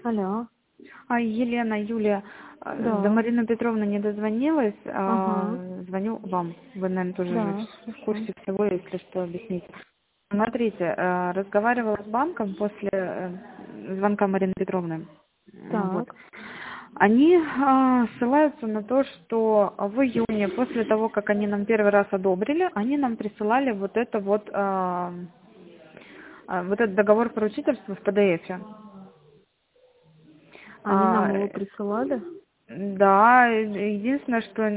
Алло. Елена, Юлия, до Да. Марины Петровны не дозвонилась, Ага. звоню вам. Вы, наверное, тоже же Да, в хорошо. курсе всего, если что, объясните. Смотрите, разговаривала с банком после звонка Марины Петровны. Вот. Так. Они ссылаются на то, что в июне, после того, как они нам первый раз одобрили, они нам присылали вот это вот этот договор поручительства в PDF. Они нам его присылали? Да, единственное, что,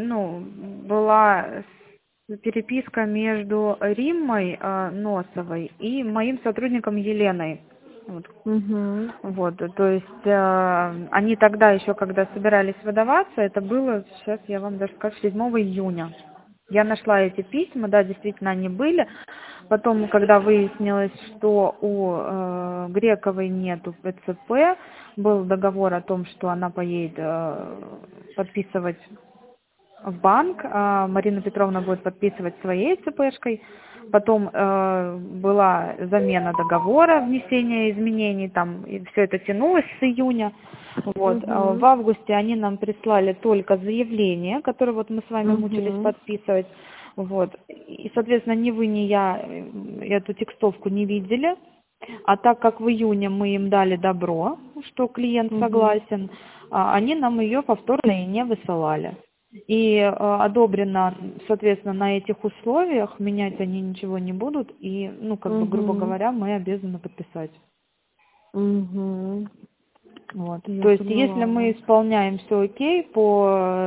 была переписка между Риммой Носовой и моим сотрудником Еленой. Вот. Угу. Вот, то есть они тогда еще, когда собирались выдаваться, это было, сейчас я вам даже скажу, 7 июня. Я нашла эти письма, да, действительно они были. Потом, когда выяснилось, что у Грековой нету ПЦП, был договор о том, что она поедет подписывать в банк, Марина Петровна будет подписывать своей ЦПшкой. Потом была замена договора, внесение изменений, там, и все это тянулось с июня. Вот. В Угу. августе они нам прислали только заявление, которое вот мы с вами мучились Угу. подписывать. Вот. И, соответственно, ни вы, ни я эту текстовку не видели. А так как в июне мы им дали добро, что клиент Угу. согласен, они нам ее повторно и не высылали. И одобрено, соответственно, на этих условиях, менять они ничего не будут, и, грубо Угу. говоря, мы обязаны подписать. Угу. Вот. Я То есть, если поняла мы вас. исполняем все окей, по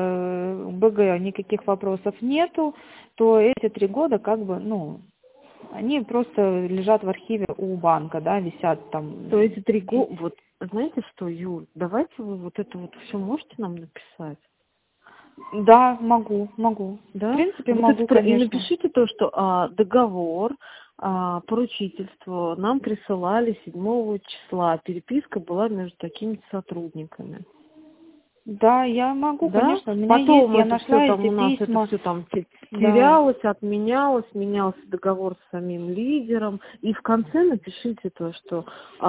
БГ никаких вопросов нету, то эти 3 года, они просто лежат в архиве у банка, да, висят там. То эти 3 года, вот, знаете что, Юль, давайте вы вот это вот все можете нам написать? Да, могу. В Да? принципе, Вот это могу, и конечно. напишите то, что договор, поручительство нам присылали 7 числа. Переписка была между такими сотрудниками. Да, я могу, Да? конечно. У меня есть, Потом я это все нашла там эти у нас это письма. все там Да. терялось, отменялось, менялся договор с самим лидером. И в конце напишите то, что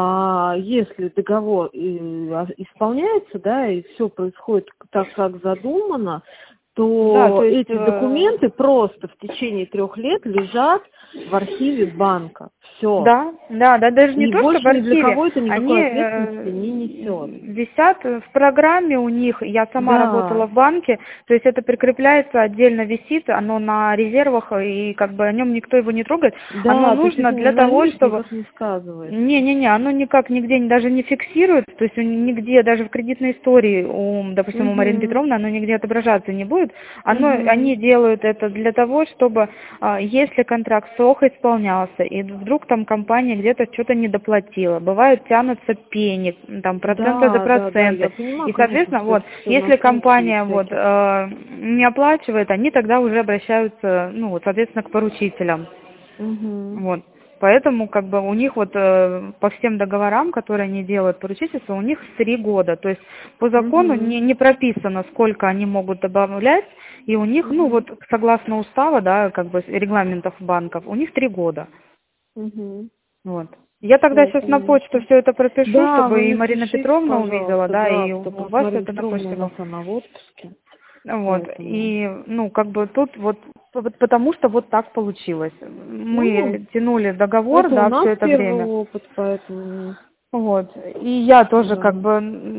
если договор исполняется, да, и все происходит так, как задумано, Да, то то есть, эти документы просто в течение 3 лет лежат в архиве банка. Все. да, даже не И то, что в больше ни для архиве, кого это они никакой ответственности не несет. висят в программе у них, я сама работала Да. в банке, то есть это прикрепляется, отдельно висит, оно на резервах, и как бы о нем никто его не трогает. Оно Да, то есть нужно это для на того, личный чтобы... вас не сказывается. Не, оно никак нигде даже не фиксирует, то есть нигде, даже в кредитной истории, допустим, у Марины Угу. Петровны, оно нигде отображаться не будет. Угу. Они делают это для того, чтобы, если контракт срок исполнялся, и вдруг там компания где-то что-то недоплатила, бывают тянутся пени, там проценты за Да, я проценты. понимаю, И, конечно, соответственно, что вот, это все на если случаи компания всяких. не оплачивает, они тогда уже обращаются, соответственно, к поручителям. Угу. Вот. Поэтому как бы у них вот по всем договорам, которые они делают поручительство, у них 3 года. То есть по закону Угу. не прописано, сколько они могут добавлять, и у них, Угу. согласно устава, да, как бы регламентов банков, у них 3 года. Угу. Вот. Я тогда Все сейчас на почту понятно. все это пропишу, Да, вы чтобы и мне Марина напишите, Петровна увидела, пожалуйста, да, да, и у потому что вас Марина это на Петровна почте у нас было. она в отпуске, Вот. поэтому. И, как бы тут вот потому что вот так получилось. Ну, Мы тянули договор, это у да, нас все это первый время. опыт, поэтому Вот. И я тоже да. как бы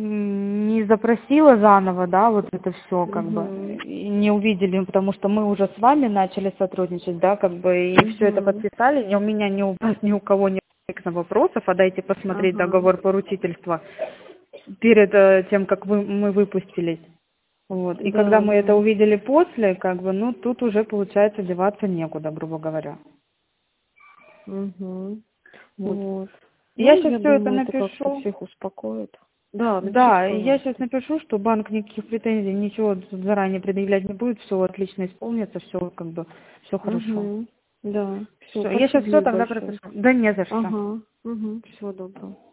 не запросила заново, да, вот это все как бы. Угу. И не увидели, потому что мы уже с вами начали сотрудничать, да, как бы, и все это Угу. подписали. Ни у меня, ни у вас, ни у кого нет вопросов, а дайте посмотреть Ага. договор поручительства перед тем, как мы выпустились. Вот. И когда Да, мы это да. увидели после, как бы, тут уже, получается, деваться некуда, грубо говоря. Угу. Вот. Вот. Я Ну, сейчас я все это думаю, это как-то напишу. всех успокоит. Да, напишите, Да, и я сейчас пожалуйста. напишу, что банк никаких претензий, ничего тут заранее предъявлять не будет, все отлично исполнится, все как бы, все хорошо. Угу. Да. Все, Все, я сейчас спасибо, все Юль, тогда большое. пропишу. Да не за что. Ага. Угу. Всего доброго.